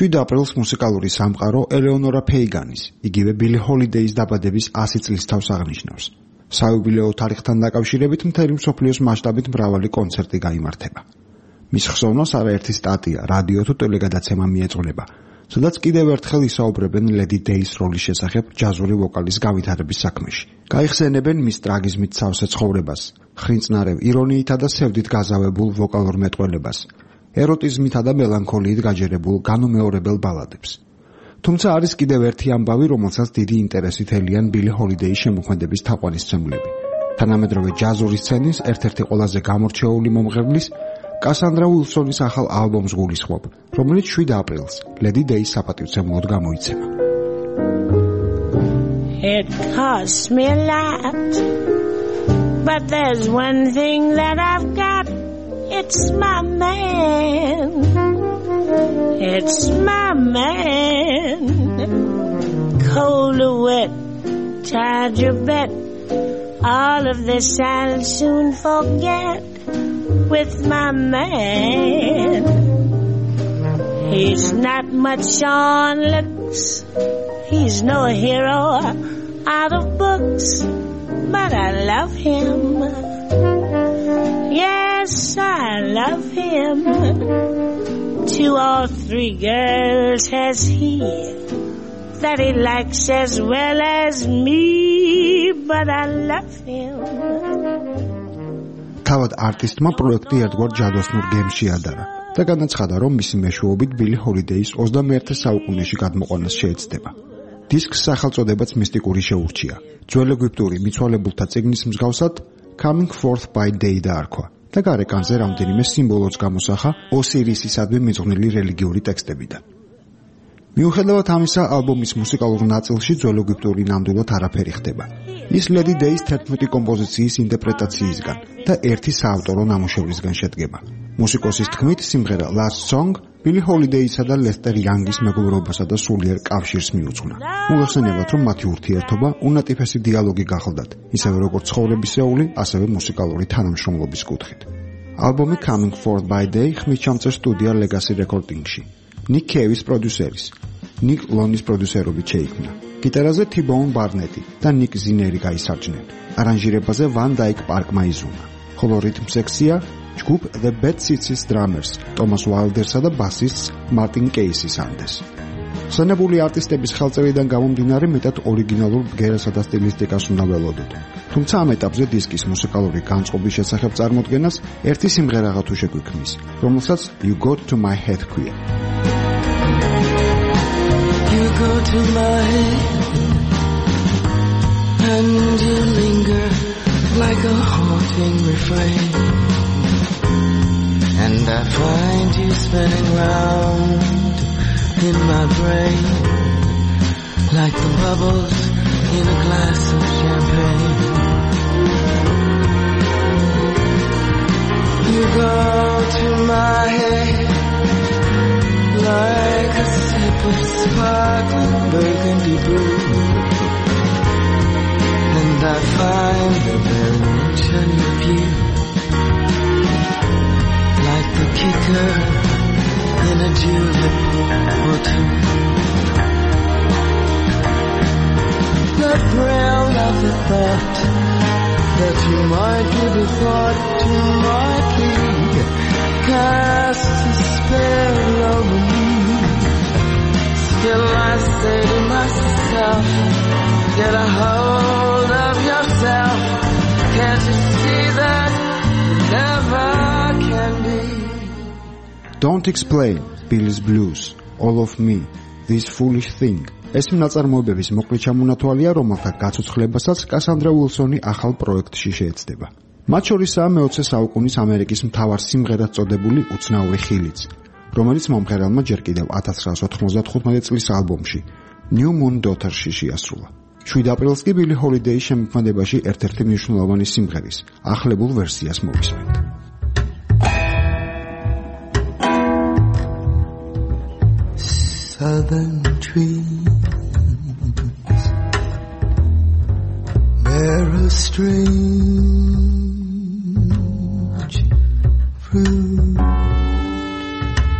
7 აპრილს მუსიკალური სამყარო ელეონორა ფეიგანის, იგივე ბილი ჰოლიდეის დაბადების 100 წლის თავს აღნიშნავს. საიუბილეო თარიღთან დაკავშირებით მთელი მსოფლიოს მასშტაბით მრავალი კონცერტი გაიმართება. მის ხსოვნას არაერთი სტატია, რადიო თუ ტელეგადაცემა მიეწოდება, სადაც კიდევ ერთხელ ისაუბრებენ ლედი დეის როლის შესახებ ჯაზური ვოკალის განვითარების საქმეში. გაიხსენებენ მის ტრაგიზმით სავსე ცხოვრებას, ხრინწნარევ ირონიითა და სევდით გაზავებულ ვოკალურ მეტყველებას, ეროტიზმითა და მელანქოლიით გაჯერებულ განუმეორებელ ბალადებს. თუმცა არის კიდევ ერთი ამბავი, რომელსაც დიდი ინტერესით ელიან ბილი ჰოლიდეის შემოქმედების თაყვანისმცემლები. თანამედროვე ჯაზური სცენის ერთ-ერთი ყველაზე გამორჩეული მომღერლის კასანდრა უილსონის ახალ ალბომს გულისხმობ, რომელიც 7 აპრილს ლედი დეის საპატივცემლოდ გამოიცემა. It costs me a lot, but there's one thing that I've got. It's my man. It's my man. Cold or wet, tied your bet. All of this I'll soon forget with my man. He's not much on looks. He's no hero out of books, but I love him. Yes, I love him. 2 or 3 girls has he that he likes as well as me, but I love him. თავად არტისტმა პროექტი ერთგვარ ჯადოსნურ გემში ადარა და განაცხადა, რომ მისი მეშვეობით ბილი ჰოლიდეის 21 საუკუნეში გადმოყვანას შეეცდება. დისკს სახელწოდებაც მისტიკური შეურჩია. ძველ ეგვიპტური მიცვალებულთა წიგნის მსგავსად Coming Forth by Day დაარქვა და გარეკანზე რამდენიმე სიმბოლოც გამოსახა ოსირისისადმი მიძღვნილი რელიგიური ტექსტებიდან. მიუხედავად ამისა, ალბომის მუსიკალურ ნაწილში ძველ ეგვიპტური ნამდვილად არაფერი ხდება. ის ლედი დეის 11 კომპოზიციის ინტერპრეტაციისგან და ერთი საავტორო ნამუშევრისგან შედგება. მუსიკოსის თქმით, სიმღერა Last Song ბილი ჰოლიდეისა და ლესტერ იანგის მეგობრობასა და სულიერ კავშირს მიუძღვნა. მოგახსენებათ, რომ მათი ურთიერთობა უნატიფესი დიალოგი გახლდათ, ისევე როგორც ცხოვრებისეული, ასევე მუსიკალური თანამშრომლობის კუთხით. ალბომი Coming Forth by Day ხმისჩამწერ სტუდია Legacy Recording-ში. Nick Cave's პროდიუსერის, Nick Lone's პროდიუსერობით შეიქმნა. გიტარაზე T-Bone Barnett და Nick Zineri გაისარჯნენ. არანჟირებაზე Van Dyke Parkma იზრუნა. ხოლო რიტმ სექცია ჯგუფ The Bad Seeds Drummers, Thomas Wildersა და ბასისტს Martin Case-ის ანდეს. სანებული არტისტების ხელწერიდან გამომდინარე მეტად ორიგინალურ ბგერასა და სტილისტიკას უნდა ველოდოთ. თუმცა ამ ეტაპზე დისკის მუსიკალური განწყობის შესახებ წარმოდგენას ერთი სიმღერაღა თუ შეგვიქმნის, რომელსაც You Got to My Head ქვია. You go to my head and you linger like a haunting refrain, and I find you spinning round in my brain like the bubbles in a glass of champagne. You go to my head like a sip of sparkling burgundy brew, and I find the very mention of you like the kicker in a julep or two. The thrill of the thought that you might give a thought to my king casts a spell over me. Still I say to myself, get a hold of yourself. Can't you see that it never can be? Don't explain, Bill's Blues, All of Me, This Foolish Thing. ეს ნაწარმოებების მოკლე ჩამონათვალია, რომელთა გაცოცხლებასაც კასანდრა უილსონი ახალ პროექტში შეეცდება. მათ შორისაა მე-20 საუკუნის ამერიკის მთავარ სიმღერად წოდებული უცნაური ხილიც, რომელიც მომღერალმა ჯერ კიდევ 1995 წლის ალბომში New Moon Daughter-ში შეასრულა. 7 აპრილს კი ბილი ჰოლიდეის შემოქმედებაში ერთ-ერთი მნიშვნელოვანი სიმღერის ახლებულ ვერსიას მოვისმენთ. Southern trees bear a string